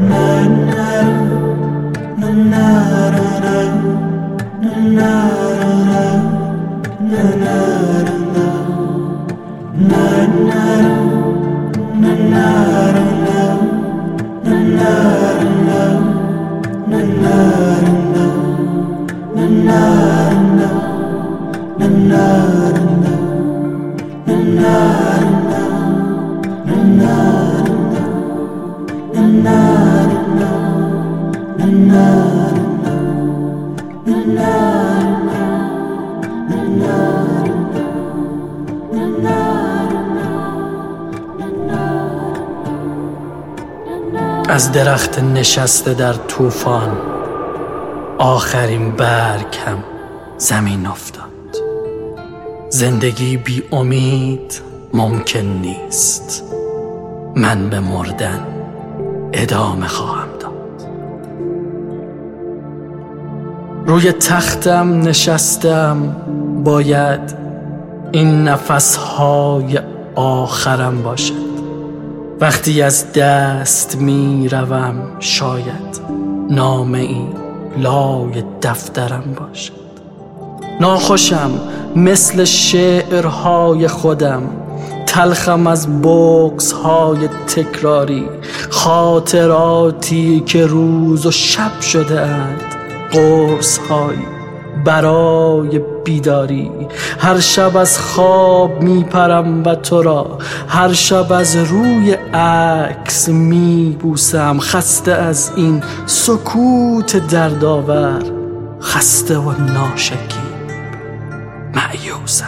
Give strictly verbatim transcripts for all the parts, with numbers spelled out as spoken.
از درخت نشسته در طوفان آخرین برگ هم زمین افتاد. زندگی بی امید ممکن نیست. من به مردن ادامه خواهم داد. روی تختم نشستم، باید این نفسهای آخرم باشد. وقتی از دست می روم شاید نامه ای لای دفترم باشد. ناخوشم مثل شعرهای خودم، تلخم از بغض‌های تکراری، خاطراتی که روز و شب شده اند قرص‌هایی برای بیداری. هر شب از خواب میپرم و تو را هر شب از روی عکس میبوسم. خسته از این سکوت دردآور، خسته و ناشکیب مایوسم.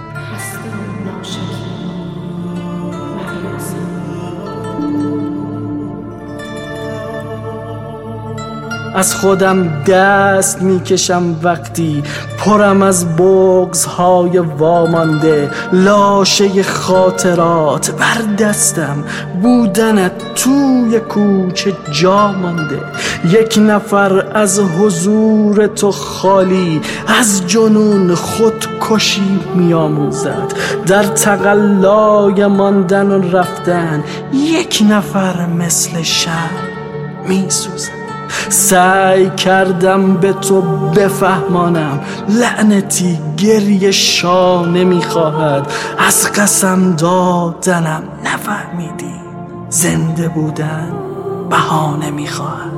از خودم دست میکشم وقتی پرم از بغض‌های وامانده، لاشه خاطرات بر دستم، بودنت توی کوچه جا مانده. یک نفر از حضور تو خالی، از جنون خودکشی میآموزد. در تقلای ماندن و رفتن یک نفر مثل شمع میسوزد. سعی کردم به تو بفهمانم لعنتی گریه شانه میخواهد. از قسم دادنم نفهمیدی زنده بودن بهانه میخواهد.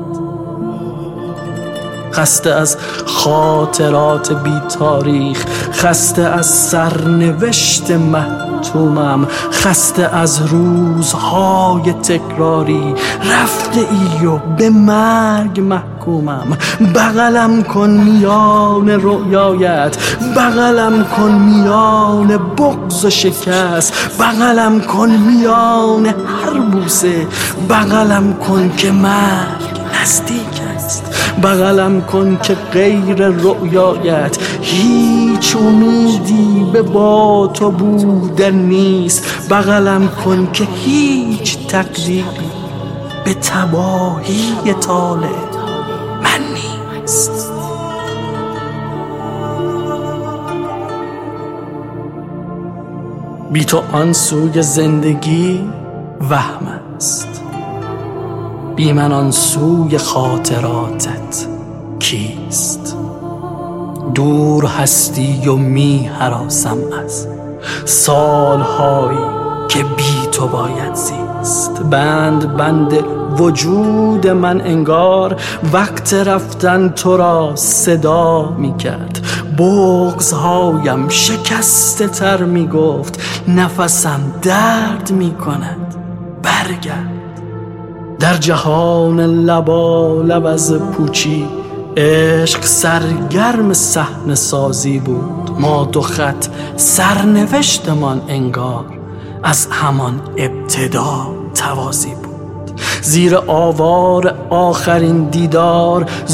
خسته از خاطرات بی تاریخ، خسته از سرنوشت محتومم، خسته از روزهای تکراری. رفته ای و به مرگ محکومم. بغلم کن میان رؤیایت، بغلم کن میان بغض و شکست، بغلم کن میان هر بوسه، بغلم کن که مرگ نزدیک است. بغلم کن که غیر رؤیایت هیچ امیدی به با تو بودن نیست. بغلم کن که هیچ تقدیری به تباهی طالع من نیست. بی تو آن سوی زندگی وهم است، بی من آن سوی خاطراتت کیست؟ دور هستی و می هراسم از سالهایی که بی تو باید زیست. بند بند وجود من انگار وقت رفتن تو را صدا می کرد. بغض‌هایم شکسته تر می گفت نفسم درد می کند برگرد. در جهان لبالب از پوچی عشق سرگرم صحنه سازی بود. ما دو خط سرنوشتمان انگار از همان ابتدا توازی بود. زیر آوار آخرین دیدار